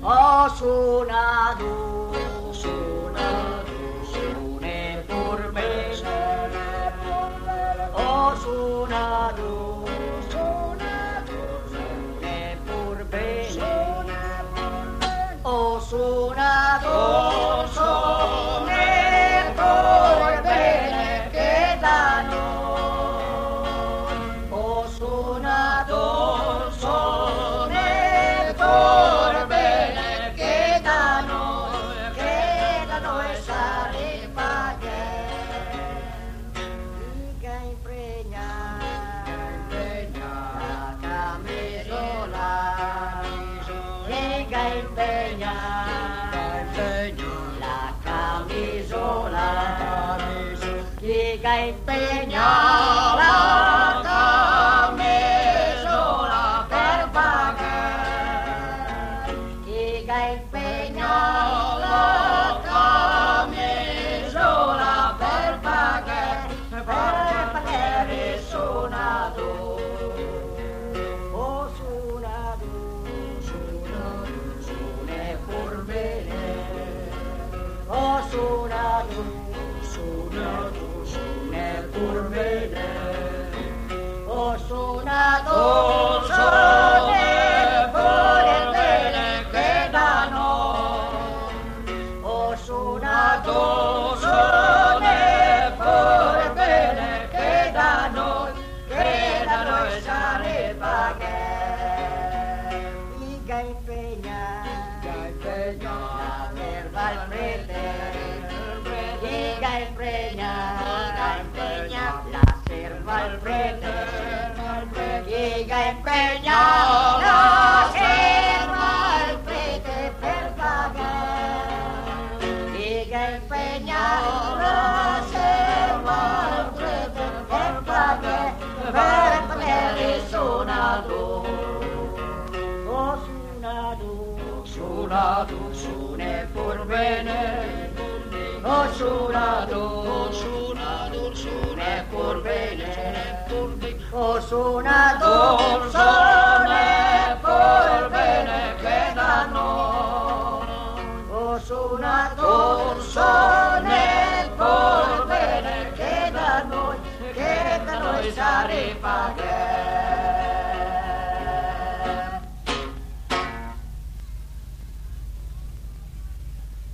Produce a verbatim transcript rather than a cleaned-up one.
ho suonato, suonato, suone pur bene, ho suonato, suonato, suone pur bene, ho suonato, suone pur bene che da noi, ho suonato, suone pur bene che da noi, che da noi sarebbe che mica impregna, impegna la camisola, mica impegna, impegna la camisola, mica impegna la camisola per pagare, mica impegna la camisola per pagare, per pagare il suonato, ho suonato, suonato, suone pur bene, ho suonato, suonato, suone pur bene, ho suonato, suone pur bene che da noi, ho suonato, suone pur bene che da noi, che da noi sarebbe che mica impegna, impegna la verba al prete, mica impegna, impegna la serva al prete, mica impegna la serva al prete per pagare, mica impegna la serva al prete per pagare, per pagare il suonato, ho suonato, suonato, suone pur bene, ho suonato, ho suonato, suone pur bene, ho suonato.